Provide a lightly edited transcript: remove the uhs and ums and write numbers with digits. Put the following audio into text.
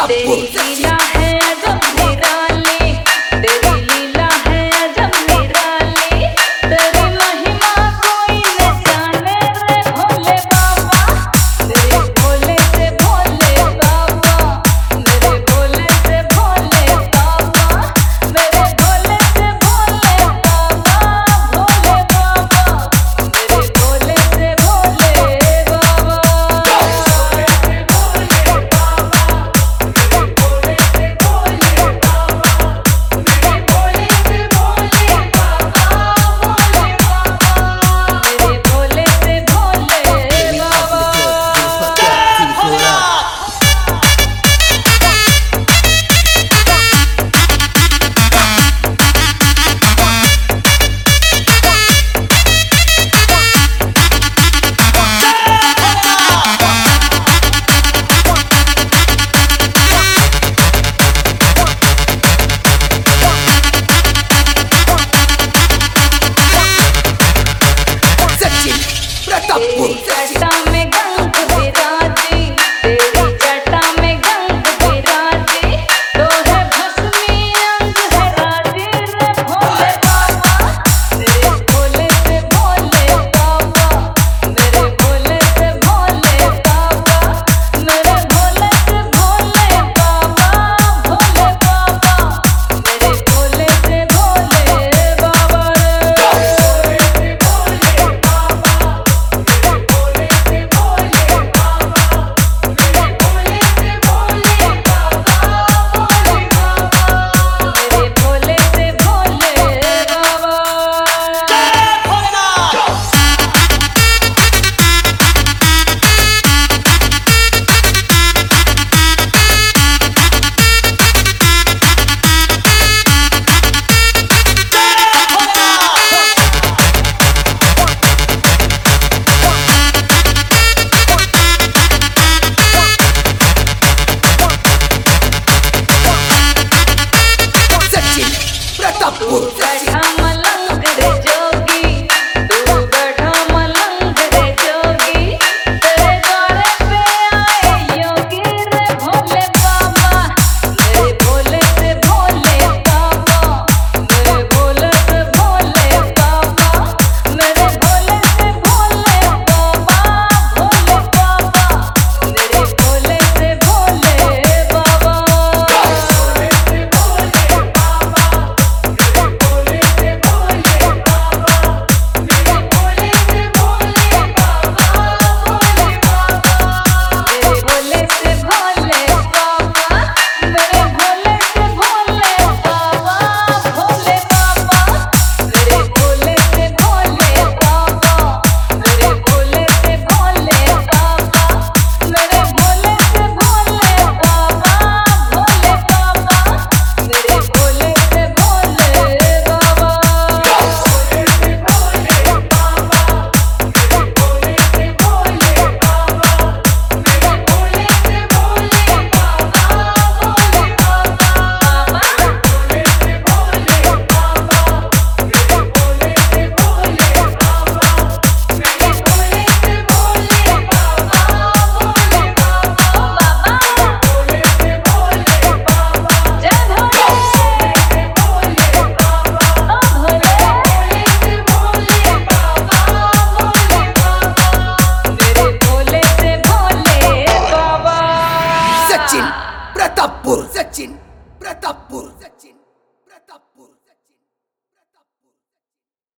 प्रतापपुर। लीला है अजब निराली, तेरी लीला है अजब निराली, तेरी महिमा कोई न जाने रे भोले बाबा, मेरे भोले से भोले बाबा, मेरे भोले से भोले बाबा, मेरे भोले से भोले बाबा, भोले बाबा, मेरे भोले से भोले प्रतापपुर। जटा में गंग विराजी, तेरी जटा में गंग विराजी, तो है भस्मी अंग है राजी रे भोले बाबा, मेरे भोले से भोले बाबा, मेरे भोले से भोले बाबा, मेरे भोले से भोले बाबा, भोले बाबा, मेरे भोले से भोले बाबा मेरे भोले से भोले बाबा। सचिन प्रतापपुर। गढ़ा मलंग रे जोगी, तू गढ़ा मलंग रे जोगी, तेरे द्वारे पे आए योगी रे भोले बाबा, मेरे भोले से भोले बाबा, मेरे भोले से भोले बाबा, मेरे भोले से भोले बाबा, भोले बाबा, मेरे भोले से भोले बाबा। मेरे भोले से भोले बाबा, मेरे भोले से भोले बाबा, भोले बाबा, मेरे भोले से भोले बाबा, मेरे भोले से भोले बाबा, मेरे भोले से भोले बाबा, भोले बाबा, मेरे भोले से भोले बाबा। सचिन प्रतापपुर। सचिन प्रतापपुर। सचिन